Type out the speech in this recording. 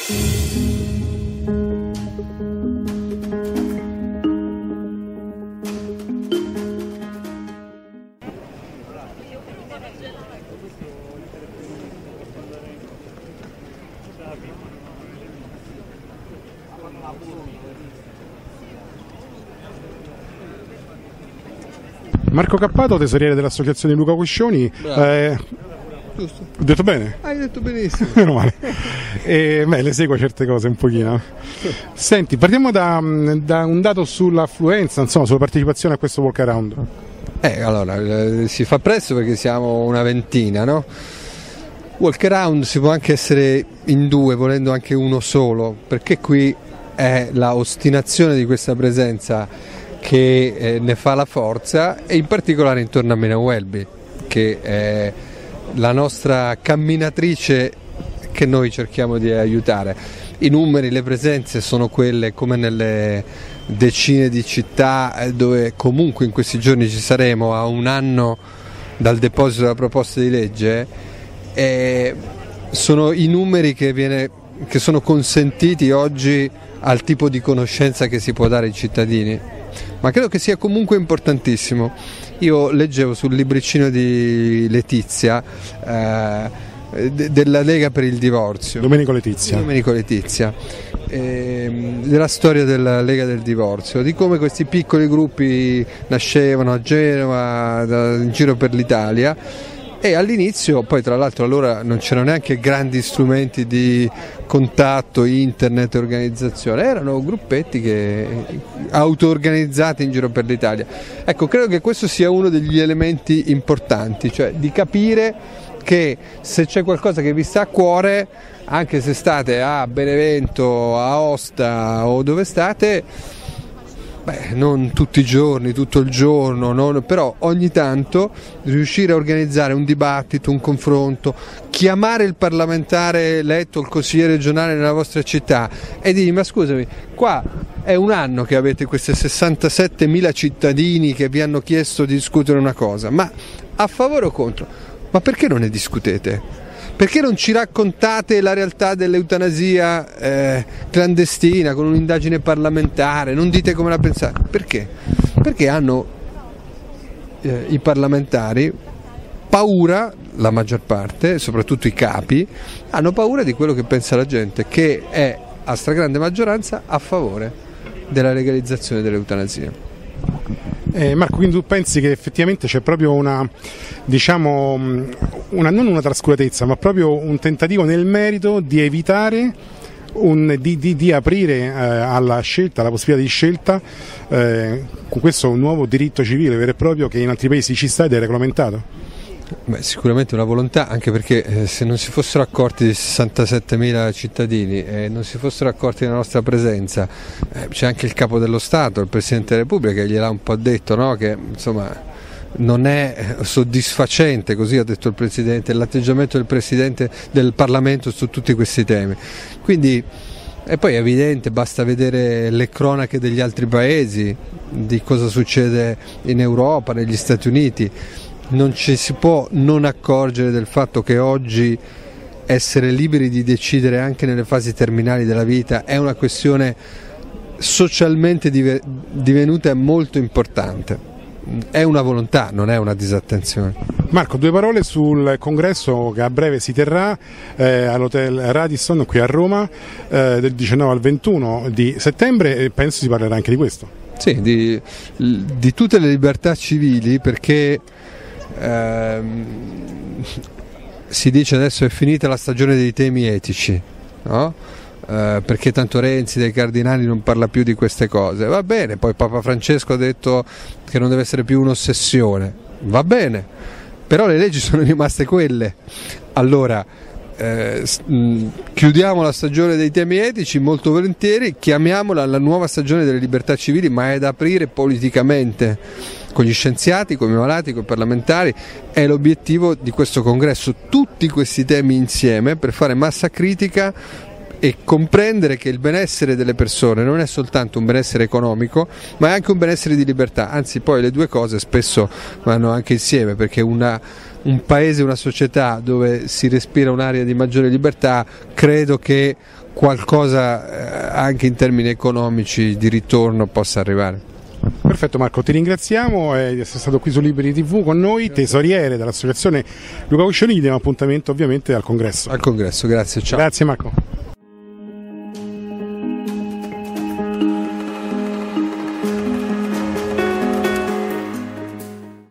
Marco Cappato, tesoriere dell'associazione Luca Coscioni. Giusto. Ho detto bene? Hai detto benissimo. Meno male. Le seguo certe cose un pochino. Senti, partiamo da un dato sull'affluenza, insomma, sulla partecipazione a questo walk around. Allora, si fa presto perché siamo una ventina, no? Walk around si può anche essere in due, volendo anche uno solo, perché qui è la ostinazione di questa presenza che ne fa la forza, e in particolare intorno a Mina Welby, che è la nostra camminatrice che noi cerchiamo di aiutare. I numeri, le presenze sono quelle come nelle decine di città dove comunque in questi giorni ci saremo, a un anno dal deposito della proposta di legge, sono i numeri che sono consentiti oggi al tipo di conoscenza che si può dare ai cittadini. Ma credo che sia comunque importantissimo. Io leggevo sul libricino di Letizia della Lega per il Divorzio, Domenico Letizia, della storia della Lega del Divorzio, di come questi piccoli gruppi nascevano a Genova, in giro per l'Italia. E all'inizio, poi tra l'altro allora non c'erano neanche grandi strumenti di contatto, internet e organizzazione, erano gruppetti auto-organizzati in giro per l'Italia. Ecco, credo che questo sia uno degli elementi importanti, cioè di capire che se c'è qualcosa che vi sta a cuore, anche se state a Benevento, a Aosta o dove state, non tutti i giorni, tutto il giorno, però ogni tanto riuscire a organizzare un dibattito, un confronto, chiamare il parlamentare eletto, il consigliere regionale nella vostra città e dirgli: ma scusami, qua è un anno che avete questi 67.000 cittadini che vi hanno chiesto di discutere una cosa, ma a favore o contro? Ma perché non ne discutete? Perché non ci raccontate la realtà dell'eutanasia clandestina con un'indagine parlamentare? Non dite come la pensate? Perché? Perché hanno i parlamentari paura, la maggior parte, soprattutto i capi, hanno paura di quello che pensa la gente, che è a stragrande maggioranza a favore della legalizzazione dell'eutanasia. Marco, quindi tu pensi che effettivamente c'è proprio non una trascuratezza, ma proprio un tentativo nel merito di evitare, di aprire alla scelta, alla possibilità di scelta, con questo un nuovo diritto civile vero e proprio che in altri paesi ci sta ed è regolamentato? Sicuramente una volontà, anche perché se non si fossero accorti di 67.000 cittadini e non si fossero accorti della nostra presenza, c'è anche il Capo dello Stato, il Presidente della Repubblica, che gliel'ha un po' detto, no? Che insomma non è soddisfacente, così ha detto il Presidente, l'atteggiamento del Presidente del Parlamento su tutti questi temi. Quindi, e poi è evidente, basta vedere le cronache degli altri paesi, di cosa succede in Europa, negli Stati Uniti. Non ci si può non accorgere del fatto che oggi essere liberi di decidere anche nelle fasi terminali della vita è una questione socialmente divenuta molto importante. È una volontà, non è una disattenzione. Marco, due parole sul congresso che a breve si terrà all'Hotel Radisson qui a Roma, del 19 al 21 di settembre, e penso si parlerà anche di questo. Sì, di tutte le libertà civili, perché si dice adesso è finita la stagione dei temi etici, no? Perché tanto Renzi dei Cardinali non parla più di queste cose, va bene, poi Papa Francesco ha detto che non deve essere più un'ossessione, va bene, però le leggi sono rimaste quelle. Allora chiudiamo la stagione dei temi etici molto volentieri, chiamiamola la nuova stagione delle libertà civili, ma è da aprire politicamente con gli scienziati, con i malati, con i parlamentari. È l'obiettivo di questo congresso, tutti questi temi insieme, per fare massa critica e comprendere che il benessere delle persone non è soltanto un benessere economico, ma è anche un benessere di libertà, anzi poi le due cose spesso vanno anche insieme, perché una un paese, una società dove si respira un'area di maggiore libertà, credo che qualcosa anche in termini economici di ritorno possa arrivare. Perfetto Marco, ti ringraziamo di essere stato qui su Liberi TV con noi, tesoriere dell'associazione Luca Cosciolini. Diamo appuntamento ovviamente al congresso. Al congresso, grazie, ciao. Grazie Marco.